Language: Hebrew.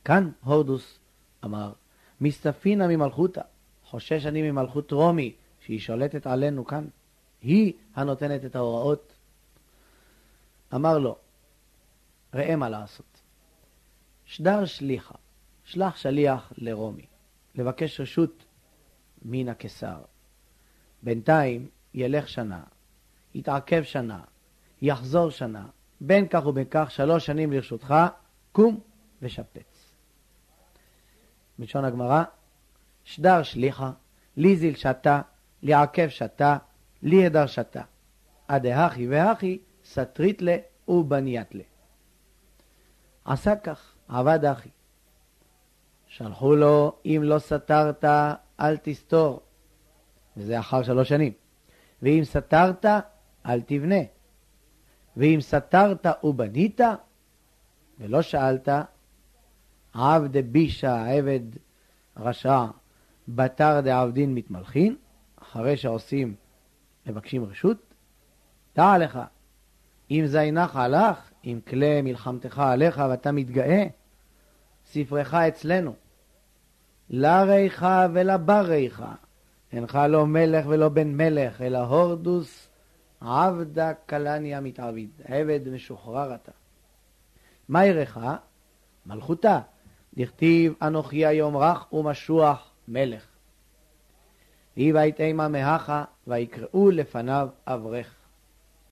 כאן הורדוס אמר, מסתפינה ממלכותה, חושש אני ממלכות רומי, שהיא שולטת עלינו כאן. היא הנותנת את ההוראות. אמר לו, ראה מה לעשות. שדר שליחה, שלח שליח לרומי, לבקש רשות מן הקיסר. בינתיים ילך שנה, יתעכב שנה, יחזור שנה, בין כך ובין כך 3 שנים לרשותך, קום ושפץ. בלשון הגמרא, שדר שליחה, ליזיל שתה, לעכב שתה, ליהדר שתה. הדהכי והכי סטרית לה ובניית לה. עשה כך, עבד אחי. שלחו לו, אם לא סתרת, אל תסתור. וזה אחר 3 שנים. ואם סתרת, אל תבנה. ואם סתרת ובנית, ולא שאלת, עבד בישה עבד רשע, בתר דעבדין מתמלכין, אחרי שעושים, מבקשים רשות, דע לך, אם זיינך עלך, אם כלי מלחמתך עליך ואתה מתגאה, ספרך אצלנו, לריך ולבריך, אינך לא מלך ולא בן מלך, אלא הורדוס עבדה קלניה מתעביד, עבד משוחרר אתה. מה ירך? מלכותה, דכתיב אנוכי היום רך ומשוח מלך. והיא והייתמה מהכה ויקראו לפניו אברך.